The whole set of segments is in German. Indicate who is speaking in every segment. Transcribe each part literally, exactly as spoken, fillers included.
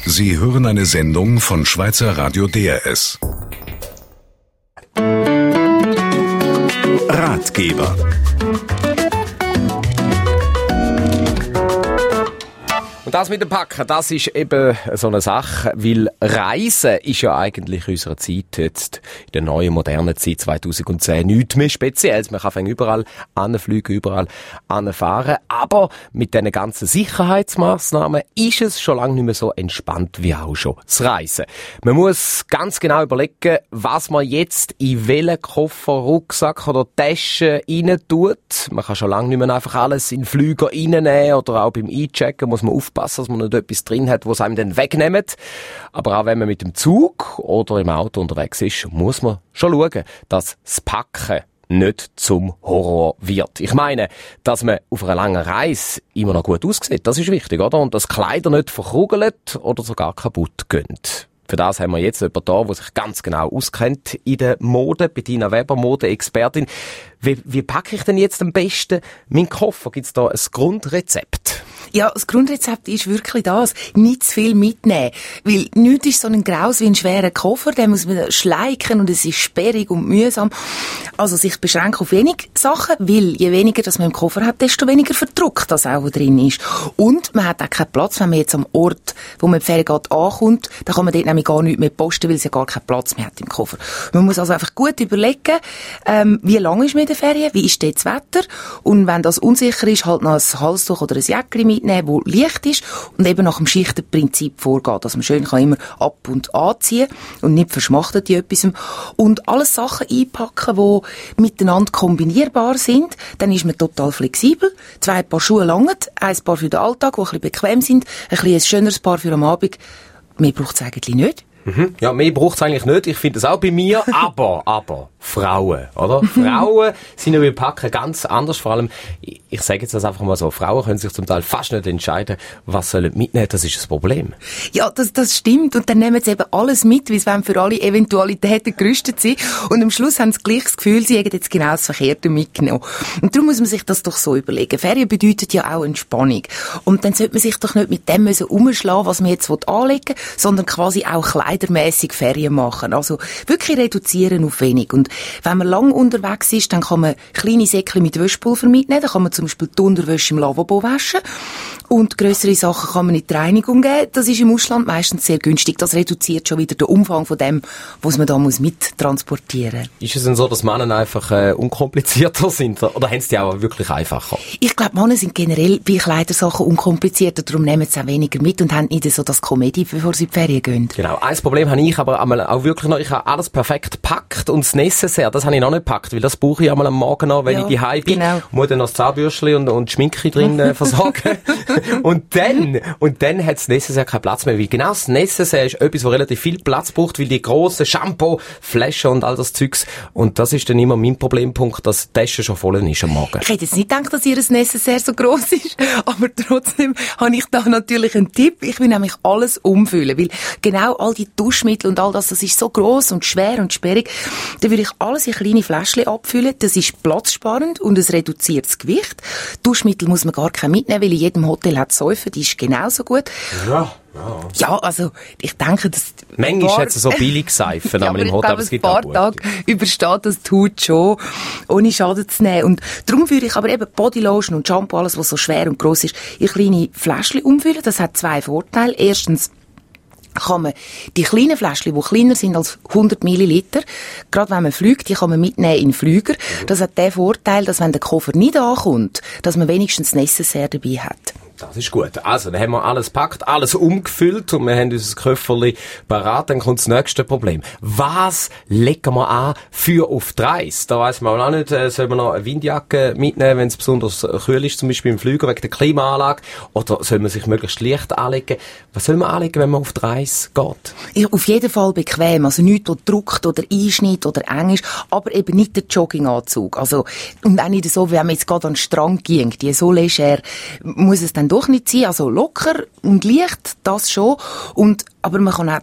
Speaker 1: Sie hören eine Sendung von Schweizer Radio D R S. Ratgeber.
Speaker 2: Und das mit dem Packen, das ist eben so eine Sache, weil Reisen ist ja eigentlich in unserer Zeit, jetzt in der neuen, modernen Zeit zweitausendzehn, nichts mehr Spezielles. Man kann überall anfliegen, überall anfahren, aber mit diesen ganzen Sicherheitsmaßnahmen ist es schon lange nicht mehr so entspannt wie auch schon das Reisen. Man muss ganz genau überlegen, was man jetzt in welchen Koffer, Rucksack oder Tasche rein tut. Man kann schon lange nicht mehr einfach alles in den Flüger reinnehmen oder auch beim Einchecken muss man aufpassen, dass man nicht etwas drin hat, was einem dann wegnimmt. Aber auch wenn man mit dem Zug oder im Auto unterwegs ist, muss man schon schauen, dass das Packen nicht zum Horror wird. Ich meine, dass man auf einer langen Reise immer noch gut aussieht, das ist wichtig, oder? Und dass Kleider nicht verkrugelt oder sogar kaputt gehen. Für das haben wir jetzt jemanden da, der sich ganz genau auskennt in der Mode. Bettina Weber, Mode-Expertin. Wie, wie packe ich denn jetzt am besten meinen Koffer? Gibt es da ein Grundrezept?
Speaker 3: Ja, das Grundrezept ist wirklich das. Nicht zu viel mitnehmen. Weil nichts ist so ein Graus wie ein schwerer Koffer. Den muss man schleichen und es ist sperrig und mühsam. Also sich beschränken auf wenig Sachen, weil je weniger das man im Koffer hat, desto weniger verdruckt das auch drin ist. Und man hat auch keinen Platz, wenn man jetzt am Ort, wo man in die Ferien geht, ankommt, dann kann man dort nämlich gar nichts mehr posten, weil es ja gar keinen Platz mehr hat im Koffer. Man muss also einfach gut überlegen, ähm, wie lang ist man in der Ferien, wie ist dort das Wetter und wenn das unsicher ist, halt noch ein Halstuch oder ein Jäckchen mitnehmen, wo leicht ist und eben nach dem Schichtenprinzip vorgehen, dass man schön kann immer ab und anziehen und nicht verschmachtet in etwas. Und alles Sachen einpacken, die miteinander kombinierbar sind, dann ist man total flexibel. Zwei Paar Schuhe langen, ein Paar für den Alltag, die ein bisschen bequem sind, ein bisschen ein schöneres Paar für am Abend. Mehr braucht es eigentlich nicht.
Speaker 2: Mhm. Ja, mehr braucht es eigentlich nicht. Ich finde das auch bei mir. Aber, aber, Frauen, oder? Frauen sind ja beim Packen ganz anders. Vor allem, ich, ich sage jetzt das einfach mal so, Frauen können sich zum Teil fast nicht entscheiden, was sollen mitnehmen. Das ist das Problem.
Speaker 3: Ja, das, das stimmt. Und dann nehmen sie eben alles mit, weil sie wollen für alle Eventualitäten gerüstet sind. Und am Schluss haben sie gleich das Gefühl, sie hätten jetzt genau das Verkehrte mitgenommen. Und darum muss man sich das doch so überlegen. Ferien bedeutet ja auch Entspannung. Und dann sollte man sich doch nicht mit dem müssen umschlagen, was man jetzt anlegen will, sondern quasi auch kleidermässig Ferien machen. Also wirklich reduzieren auf wenig. Und wenn man lang unterwegs ist, dann kann man kleine Säckchen mit Wäschpulver mitnehmen. Dann kann man zum Beispiel die Unterwäsche im Lavabo waschen. Und grössere Sachen kann man in die Reinigung geben. Das ist im Ausland meistens sehr günstig. Das reduziert schon wieder den Umfang von dem, was man da muss mittransportieren muss.
Speaker 2: Ist es denn so, dass Männer einfach äh, unkomplizierter sind? Oder haben sie die auch wirklich einfacher?
Speaker 3: Ich glaube, Männer sind generell bei Kleidersachen unkomplizierter. Darum nehmen sie auch weniger mit und haben nicht so das Komödie, bevor sie in die Ferien gehen.
Speaker 2: Genau. Ein Problem habe ich aber einmal auch wirklich noch. Ich habe alles perfekt gepackt und das Necessaire, das habe ich noch nicht gepackt, weil das brauche ich einmal am Morgen noch, wenn ja, ich die Heim bin. Genau. Muss dann noch das Zahnbürstchen und, und Schminke drin äh, versorgen. und dann, und dann hat das Necessaire keinen Platz mehr. Weil genau das Necessaire ist etwas, das relativ viel Platz braucht, weil die grossen Shampoo, Flaschen und all das Zeugs. Und das ist dann immer mein Problempunkt, dass die Tasche schon voll ist am Morgen.
Speaker 3: Ich hätte jetzt nicht gedacht, dass ihr Necessaire so gross ist, aber trotzdem habe ich da natürlich einen Tipp. Ich will nämlich alles umfüllen, weil genau all die Duschmittel und all das, das ist so gross und schwer und sperrig. Dann würde ich alles in kleine Fläschchen abfüllen. Das ist platzsparend und es reduziert das Gewicht. Duschmittel muss man gar kein mitnehmen, weil in jedem Hotel hat Säufe, die ist genauso gut.
Speaker 2: Ja. Ja.
Speaker 3: ja, also, ich denke, dass...
Speaker 2: Manchmal hat es so billig Seifen ja, im Hotel, aber es gibt auch gut.
Speaker 3: Ein paar Tage übersteht das die Haut schon, ohne Schaden zu nehmen. Und darum würde ich aber eben Bodylotion und Shampoo, alles, was so schwer und gross ist, in kleine Fläschchen umfüllen. Das hat zwei Vorteile. Erstens kann man die kleinen Fläschchen, die kleiner sind als hundert Milliliter, gerade wenn man fliegt, die kann man mitnehmen in den Flüger. Das hat den Vorteil, dass wenn der Koffer nicht ankommt, dass man wenigstens das Necessaire dabei hat.
Speaker 2: Das ist gut. Also, dann haben wir alles gepackt, alles umgefüllt und wir haben unser Köfferli parat. Dann kommt das nächste Problem. Was legen wir an für auf die Reise? Da weiss man auch nicht, äh, soll man noch eine Windjacke mitnehmen, wenn es besonders kühl ist, zum Beispiel im Flüger wegen der Klimaanlage? Oder soll man sich möglichst leicht anlegen? Was soll man anlegen, wenn man auf die Reise geht?
Speaker 3: Ja, auf jeden Fall bequem. Also nichts, was drückt oder einschneidet oder eng ist, aber eben nicht der Jogginganzug. Also, und auch nicht so, wie wenn man jetzt gerade an den Strand ging. Die so leger muss es dann doch nicht sein. Also locker und leicht, das schon. Und, aber man kann auch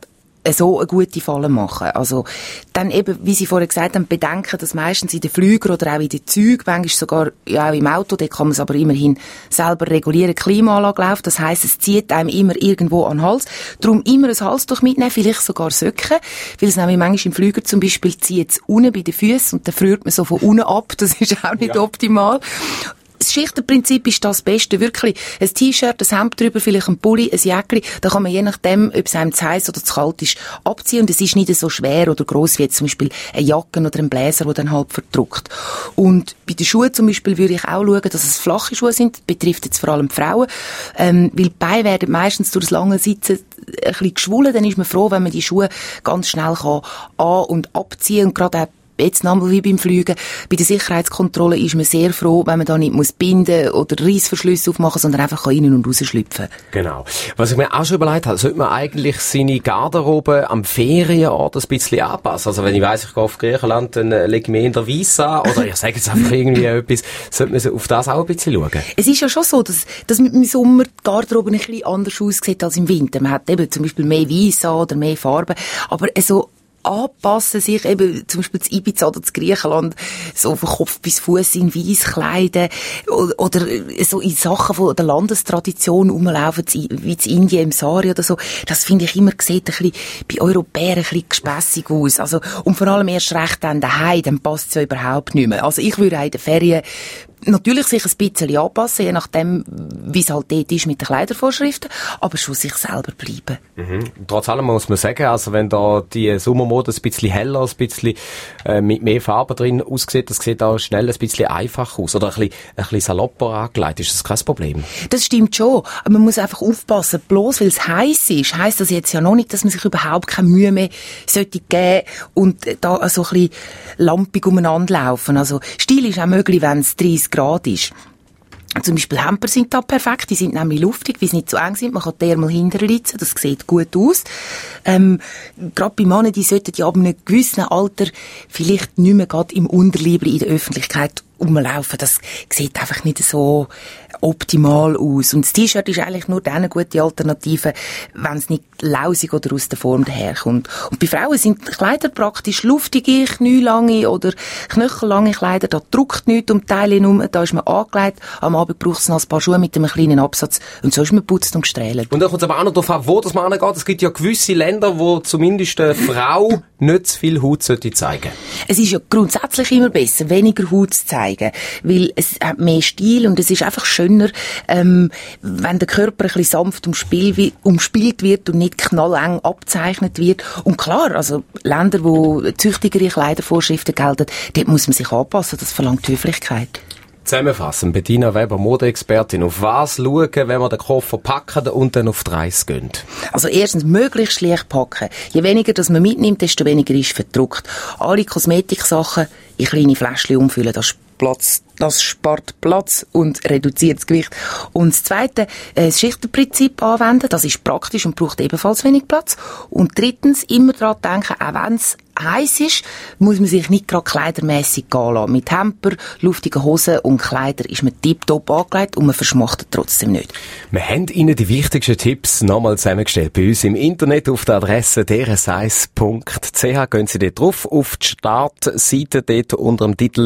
Speaker 3: so eine gute Falle machen. Also, dann eben, wie Sie vorher gesagt haben, bedenken, dass meistens in den Flügern oder auch in den Zügen, manchmal sogar ja auch im Auto, da kann man es aber immerhin selber regulieren, Klimaanlage läuft. Das heisst, es zieht einem immer irgendwo an den Hals. Darum immer ein Halstuch mitnehmen, vielleicht sogar Socken, weil es nämlich manchmal im Flüger zum Beispiel zieht es unten bei den Füßen und dann friert man so von unten ab. Das ist auch nicht ja. optimal. Das Schichtenprinzip ist das Beste, wirklich. Ein T-Shirt, ein Hemd drüber, vielleicht ein Pulli, ein Jäckli, da kann man je nachdem, ob es einem zu heiß oder zu kalt ist, abziehen und es ist nicht so schwer oder gross wie jetzt zum Beispiel eine Jacke oder ein Bläser, der dann halb verdruckt. Und bei den Schuhen zum Beispiel würde ich auch schauen, dass es flache Schuhe sind, das betrifft jetzt vor allem die Frauen, ähm, weil die Beine werden meistens durch das lange Sitzen ein bisschen geschwollen, dann ist man froh, wenn man die Schuhe ganz schnell kann an- und abziehen und gerade auch jetzt nochmal wie beim Fliegen. Bei der Sicherheitskontrolle ist man sehr froh, wenn man da nicht muss binden oder Reissverschlüsse aufmachen, sondern einfach rein und raus schlüpfen.
Speaker 2: Genau. Was ich mir auch schon überlegt habe, sollte man eigentlich seine Garderobe am Ferienort ein bisschen anpassen? Also wenn ich weiss, ich gehe auf Griechenland, dann lege ich mir in der Weiss an, oder ich sage jetzt einfach irgendwie etwas, sollte man auf das auch ein bisschen schauen?
Speaker 3: Es ist ja schon so, dass, dass mit dem Sommer die Garderobe ein bisschen anders aussieht als im Winter. Man hat eben zum Beispiel mehr Weiss an oder mehr Farben, aber so anpassen sich eben zum Beispiel zu Ibiza oder zu Griechenland so von Kopf bis Fuß in Weiss kleiden oder, oder so in Sachen von der Landestradition rumlaufen, wie in Indien im Sari oder so. Das finde ich immer, sieht ein bisschen bei Europäern ein bisschen gespässig aus. Also, und vor allem erst recht dann daheim, dann passt es ja überhaupt nicht mehr. Also ich würde auch in den Ferien natürlich sich ein bisschen anpassen, je nachdem, wie es halt dort ist mit den Kleidervorschriften, aber schon sich selber bleiben.
Speaker 2: Mhm. Trotz allem muss man sagen, also wenn da die Sommermode ein bisschen heller, ein bisschen äh, mit mehr Farbe drin aussieht, das sieht auch schnell ein bisschen einfach aus oder ein bisschen, ein bisschen salopper angelegt. Ist das kein Problem?
Speaker 3: Das stimmt schon, aber man muss einfach aufpassen, bloß weil es heiß ist, heisst das jetzt ja noch nicht, dass man sich überhaupt keine Mühe mehr sollte geben und da so ein bisschen lampig umeinander laufen. Also Stil ist auch möglich, wenn es dreißig Grad ist. Zum Beispiel Hemper sind da perfekt, die sind nämlich luftig, weil sie nicht zu eng sind, man kann die Ärmel hinterlitzen, das sieht gut aus. Ähm, gerade bei Männern, die sollten ja ab einem gewissen Alter vielleicht nicht mehr gerade im Unterlieb in der Öffentlichkeit rumlaufen. Das sieht einfach nicht so optimal aus. Und das T-Shirt ist eigentlich nur dann eine gute Alternative, wenn es nicht lausig oder aus der Form daherkommt. Und bei Frauen sind Kleider praktisch luftige, knielange oder knöchellange Kleider. Da drückt nichts um die Teile herum, da ist man angelegt. Am Abend braucht es noch ein paar Schuhe mit einem kleinen Absatz und so ist man putzt und gestrahlt.
Speaker 2: Und dann kommt es aber auch noch darauf an, wo das man angeht. Es gibt ja gewisse Länder, wo zumindest eine Frau nicht zu viel Haut sollte zeigen.
Speaker 3: Es ist ja grundsätzlich immer besser, weniger Haut zu zeigen, weil es hat mehr Stil und es ist einfach schöner, ähm, wenn der Körper ein bisschen sanft umspiel, umspielt wird und nicht knalleng abgezeichnet wird. Und klar, also Länder, wo züchtigere Kleidervorschriften gelten, dort muss man sich anpassen, das verlangt Höflichkeit.
Speaker 2: Zusammenfassen, Bettina Weber, Modeexpertin. Auf was schauen, wenn wir den Koffer packen und dann auf die Reise gehen?
Speaker 3: Also erstens, möglichst schlicht packen. Je weniger das man mitnimmt, desto weniger ist verdruckt. Alle Kosmetiksachen in kleine Fläschchen umfüllen, das Platz, das spart Platz und reduziert das Gewicht. Und das Zweite, äh, das Schichtenprinzip anwenden, das ist praktisch und braucht ebenfalls wenig Platz. Und drittens, immer daran denken, auch wenn es heiß ist, muss man sich nicht gerade kleidermässig gehen lassen. Mit Hemper, luftigen Hosen und Kleider ist man tiptop angelegt und man verschmachtet trotzdem nicht.
Speaker 2: Wir haben Ihnen die wichtigsten Tipps nochmal zusammengestellt bei uns im Internet auf der Adresse deresize punkt c h. Gehen Sie dort drauf, auf die Startseite, dort unter dem Titel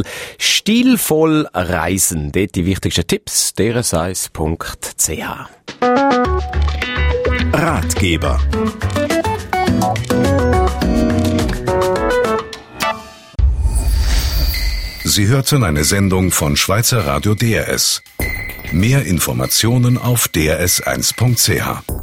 Speaker 2: Stilvoll Reisen. Dort die wichtigsten Tipps, deresize punkt c h.
Speaker 1: Ratgeber. Sie hörten eine Sendung von Schweizer Radio D R S. Mehr Informationen auf d r s eins punkt c h.